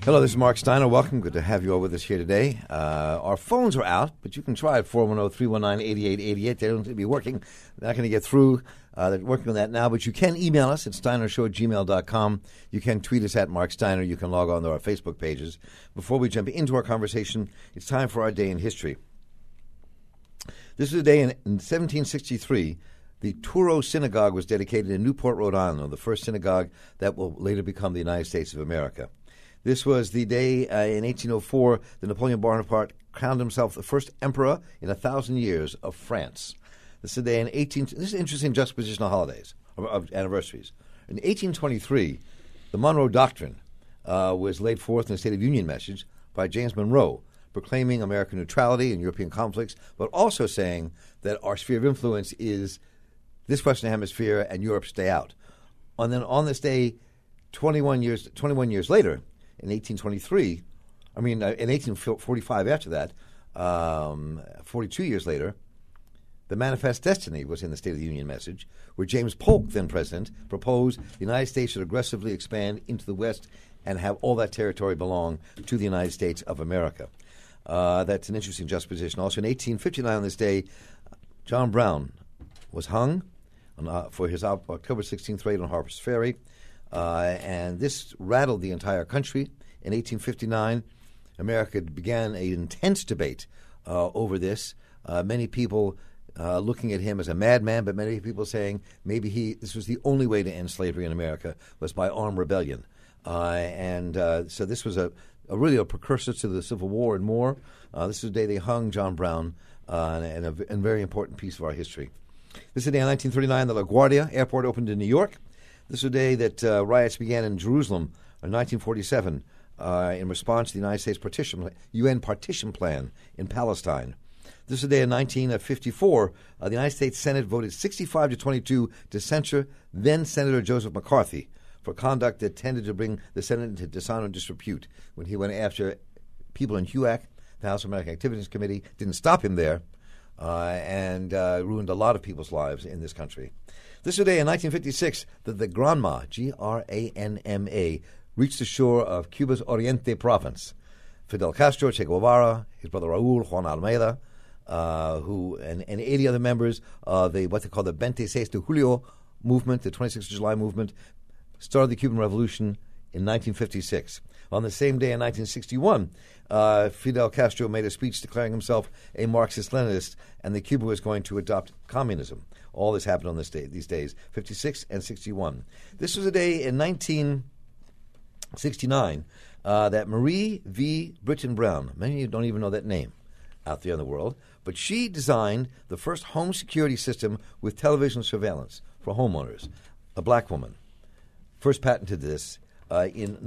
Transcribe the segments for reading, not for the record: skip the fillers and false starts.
Hello, this is Mark Steiner. Welcome. Good to have you all with us here today. Our phones are out, but you can try it, 410-319-8888. They don't seem to be working. They're not going to get through. They're working on that now, but you can email us at steinershow@gmail.com. You can tweet us at Mark Steiner. You can log on to our Facebook pages. Before we jump into our conversation, it's time for our day in history. This is a day in 1763. The Touro Synagogue was dedicated in Newport, Rhode Island, the first synagogue that will later become the United States of America. This was the day in 1804 that Napoleon Bonaparte crowned himself the first emperor in 1,000 years of France. This is the day this is interesting juxtaposition of holidays, of anniversaries. In 1823, the Monroe Doctrine was laid forth in the State of Union message by James Monroe, proclaiming American neutrality in European conflicts, but also saying that our sphere of influence is this Western Hemisphere and Europe stay out. And then on this day, 21 years later, in 1845 after that, 42 years later, the Manifest Destiny was in the State of the Union message, where James Polk, then president, proposed the United States should aggressively expand into the West and have all that territory belong to the United States of America. That's an interesting juxtaposition. Also, in 1859 on this day, John Brown was hung for his October 16th raid on Harper's Ferry. And this rattled the entire country. In 1859, America began an intense debate over this. Many people looking at him as a madman, but many people saying maybe this was the only way to end slavery in America was by armed rebellion. So this was really a precursor to the Civil War and more. This is the day they hung John Brown, and a very important piece of our history. This is the day in 1939 that LaGuardia Airport opened in New York. This is the day that riots began in Jerusalem in 1947 in response to the United States UN partition plan in Palestine. This is the day in 1954 the United States Senate voted 65-22 to censure then-Senator Joseph McCarthy for conduct that tended to bring the Senate into dishonor and disrepute when he went after people in HUAC, the House of American Activities Committee. Didn't stop him there and ruined a lot of people's lives in this country. This is the day in 1956 that the Granma, Granma, reached the shore of Cuba's Oriente province. Fidel Castro, Che Guevara, his brother Raul, Juan Almeida, and 80 other members of what they call the 26 de Julio movement, the 26th of July movement, started the Cuban Revolution in 1956. On the same day in 1961, Fidel Castro made a speech declaring himself a Marxist-Leninist, and that Cuba was going to adopt communism. All this happened on these days, 56 and 61. This was a day in 1969 that Marie V. Britton Brown, many of you don't even know that name out there in the world, but she designed the first home security system with television surveillance for homeowners, a black woman. First patented this in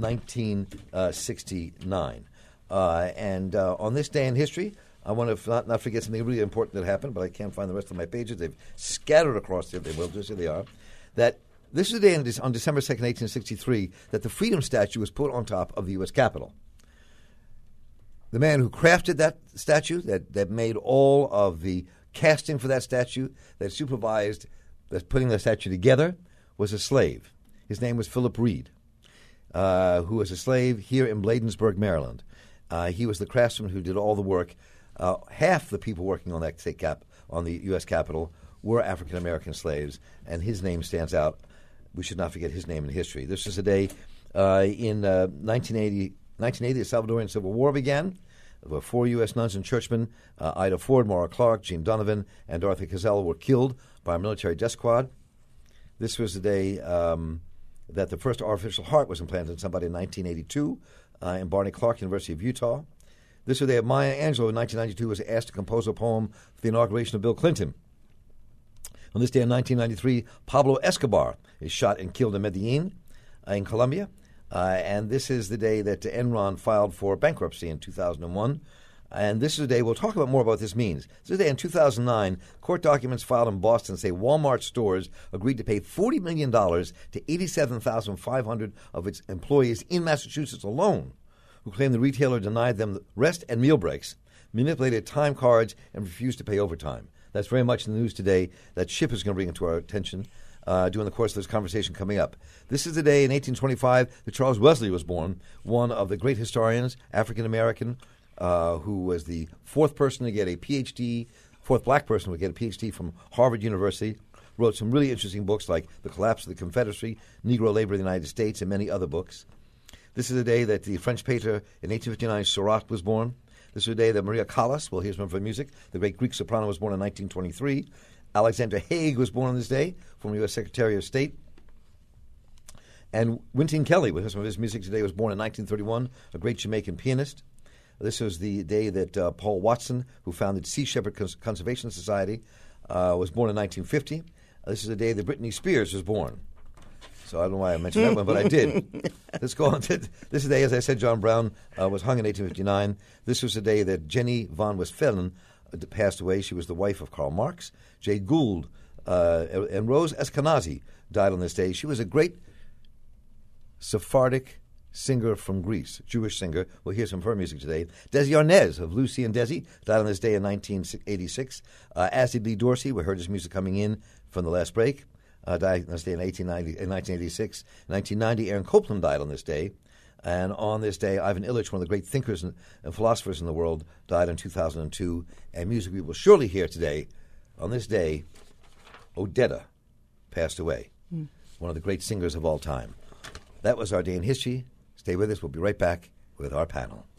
1969. And on this day in history, I want to not forget something really important that happened, but I can't find the rest of my pages. They've scattered across there. They will, just here they are. That this is the day on December 2nd, 1863, that the Freedom Statue was put on top of the U.S. Capitol. The man who crafted that statue, that made all of the casting for that statue, that supervised putting the statue together, was a slave. His name was Philip Reed, who was a slave here in Bladensburg, Maryland. He was the craftsman who did all the work. Half the people working on that on the U.S. Capitol were African-American slaves, and his name stands out. We should not forget his name in history. This is a day in 1980, the Salvadoran Civil War began. There were 4 U.S. nuns and churchmen, Ida Ford, Maura Clark, Jean Donovan, and Dorothy Cazella were killed by a military death squad. This was the day that the first artificial heart was implanted in somebody in 1982 in Barney Clark, University of Utah. This was the day Maya Angelou in 1992 was asked to compose a poem for the inauguration of Bill Clinton. On this day in 1993, Pablo Escobar is shot and killed in Medellin in Colombia. And this is the day that Enron filed for bankruptcy in 2001. And this is the day, we'll talk about more about what this means. This is the day in 2009, court documents filed in Boston say Walmart stores agreed to pay $40 million to 87,500 of its employees in Massachusetts alone, who claimed the retailer denied them rest and meal breaks, manipulated time cards, and refused to pay overtime. That's very much in the news today. That SHIP is going to bring it to our attention. during the course of this conversation coming up. This is the day in 1825 that Charles Wesley was born, one of the great historians, African-American, who was the fourth person to get a Ph.D., fourth black person to get a Ph.D. from Harvard University, wrote some really interesting books like The Collapse of the Confederacy, Negro Labor in the United States, and many other books. This is the day that the French painter in 1859, Seurat, was born. This is the day that Maria Callas, well, here's one for music, the great Greek soprano, was born in 1923. Alexander Haig was born on this day, former U.S. Secretary of State. And Wynton Kelly, with some of his music today, was born in 1931, a great Jamaican pianist. This was the day that Paul Watson, who founded Sea Shepherd Conservation Society, was born in 1950. This is the day that Britney Spears was born. So I don't know why I mentioned that one, but I did. Let's go on to this is the day, as I said, John Brown was hung in 1859. This was the day that Jenny von Westphalen passed away. She was the wife of Karl Marx. Jay Gould and Rose Eskenazi died on this day. She was a great Sephardic singer from Greece, Jewish singer. We'll hear some of her music today. Desi Arnaz of Lucy and Desi died on this day in 1986. As did Lee Dorsey. We heard his music coming in from the last break. Died on this day in 1986. In 1990, Aaron Copland died on this day. And on this day, Ivan Illich, one of the great thinkers and philosophers in the world, died in 2002. And music we will surely hear today. On this day, Odetta passed away, one of the great singers of all time. That was our day in history. Stay with us. We'll be right back with our panel.